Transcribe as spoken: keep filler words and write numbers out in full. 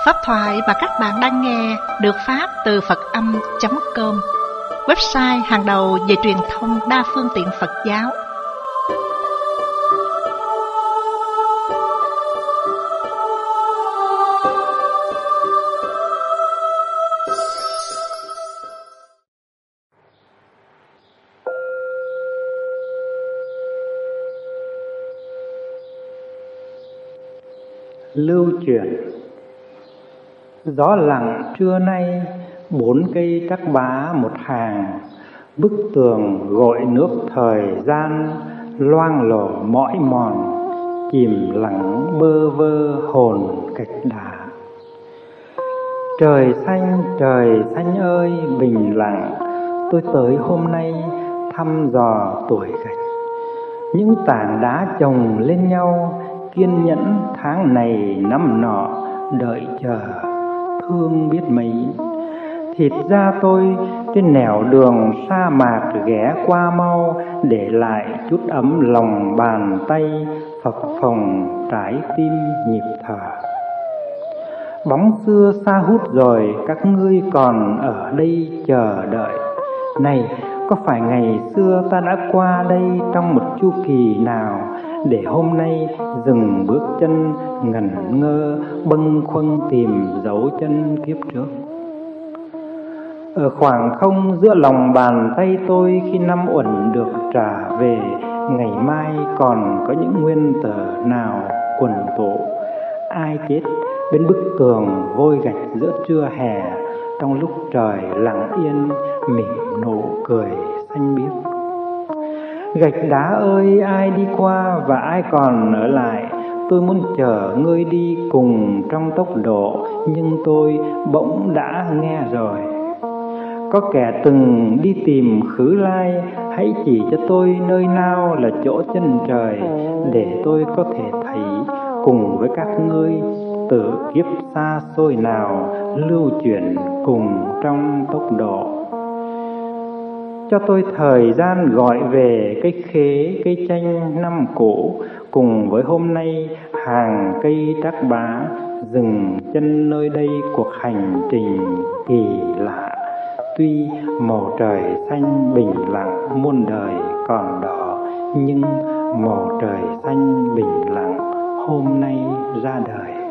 Pháp thoại mà các bạn đang nghe được phát từ Phật âm chấm com, website hàng đầu về truyền thông đa phương tiện Phật giáo. Lưu chuyển. Gió lặng trưa nay, bốn cây trắc bá một hàng, bức tường gội nước thời gian, loang lổ mỏi mòn, chìm lắng bơ vơ hồn gạch đá. Trời xanh, trời xanh ơi, bình lặng, tôi tới hôm nay thăm dò tuổi gạch. Những tảng đá chồng lên nhau, kiên nhẫn tháng này năm nọ, đợi chờ thương biết mấy. Thịt ra tôi trên nẻo đường sa mạc ghé qua mau, để lại chút ấm lòng bàn tay, phập phồng trái tim nhịp thở. Bóng xưa xa hút rồi, các ngươi còn ở đây chờ đợi. Này, có phải ngày xưa ta đã qua đây trong một chu kỳ nào, để hôm nay dừng bước chân ngẩn ngơ, bâng khuâng tìm dấu chân kiếp trước? Ở khoảng không giữa lòng bàn tay tôi, khi năm uẩn được trả về, ngày mai còn có những nguyên tử nào quần tụ? Ai chết bên bức tường vôi gạch giữa trưa hè, trong lúc trời lặng yên mỉm nụ cười xanh biếc? Gạch đá ơi, ai đi qua và ai còn ở lại? Tôi muốn chở ngươi đi cùng trong tốc độ, nhưng tôi bỗng đã nghe rồi. Có kẻ từng đi tìm khứ lai, hãy chỉ cho tôi nơi nào là chỗ chân trời, để tôi có thể thấy cùng với các ngươi từ kiếp xa xôi nào lưu chuyển cùng trong tốc độ. Cho tôi thời gian gọi về cây khế, cây chanh năm cũ, cùng với hôm nay hàng cây trắc bá, dừng chân nơi đây cuộc hành trình kỳ lạ. Tuy màu trời xanh bình lặng muôn đời còn đỏ, nhưng màu trời xanh bình lặng hôm nay ra đời.